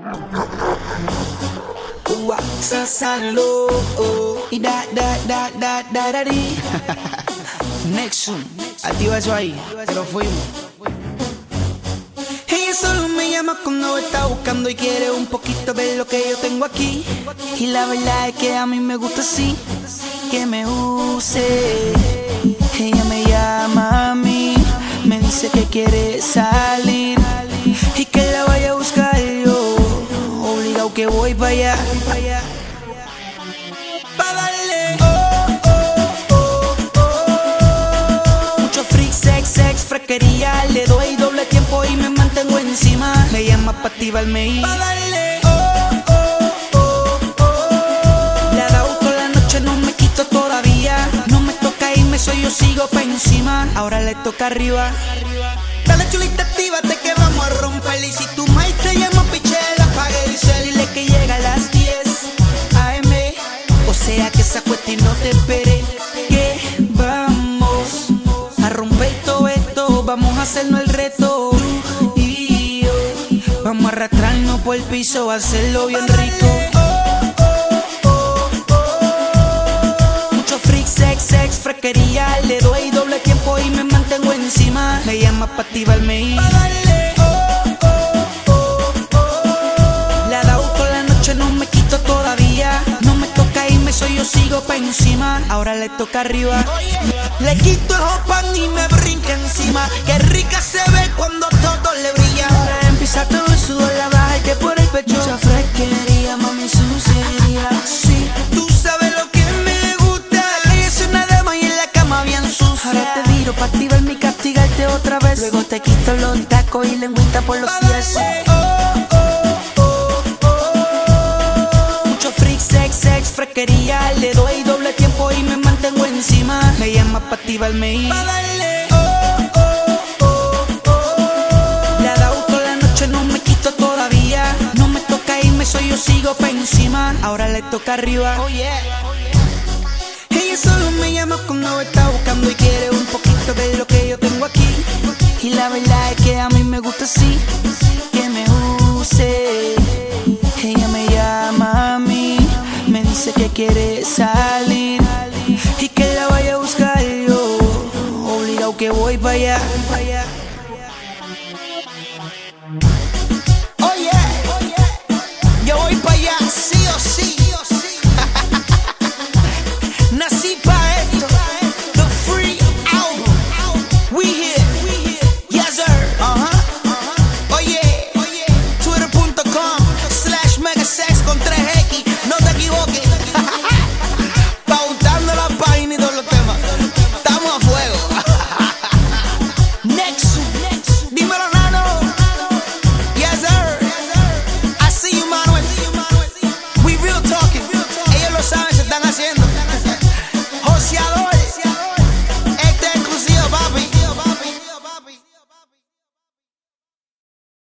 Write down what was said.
Sasalo y da di. Nexum, activa eso ahí, te lo fuimos. Ella solo me llama cuando está buscando y quiere un poquito ver lo que yo tengo aquí. Y la verdad es que a mí me gusta así, que me use. Ella me llama a mí, me dice que quiere salir y que la vaya a buscar yo. Obligado que voy para allá. Pa' darle mucho freak, sex, fresquería. Le doy doble tiempo y me mantengo encima. Me llama pa' activarme y pa' darle le ha dado toda la noche, no me quito todavía. No me toca irme, soy yo, sigo pa' encima. Ahora le toca arriba. Dale chulita, actívate que vamos a romper. Y si tu maíz te llama, pichela, apague el cel. Dile que llega a las 10 AM. O sea que esa cuestión no te espere, que vamos a romper todo esto. Vamos a hacernos el reto, tú y yo. Vamos a arrastrarnos por el piso, a hacerlo bien rico. Mucho freak, sex, fresquería. Le doy doble tiempo y me mantengo encima. Me llama pa' activarme y pa' darle le ha dado toda la noche, no me quito todavía. No me toca irme, soy yo, sigo pa' encima. Ahora le toca arriba. Le quito el pan y me brinca encima. Qué rica se ve cuando todo le brilla. Ahora empieza todo el sudor, la baja y que por el pecho. Mucha fresquería, mami, suciedad. Sí, tú sabes lo que me gusta. Ella es una dama y en la cama bien sucia. Ahora te viro pa' activarme y castigarte otra vez. Luego te quito los tacos y lengüita por los pies. Mucho freak, sex, fresquería. Le doy doble tiempo y me mantengo encima. Me llama pa' activarme y pa' darle le ha dado toda la noche, no me quito todavía. No me toca irme, soy yo, sigo pa' encima. Ahora le toca arriba. Ella solo me llama cuando está buscando y quiere un poquito de lo que yo tengo aquí. Y la verdad es que a mí me gusta así, que me use. Ella me llama a mí, me dice que quiere salir y que la vaya a buscar yo. Obligado que voy para allá.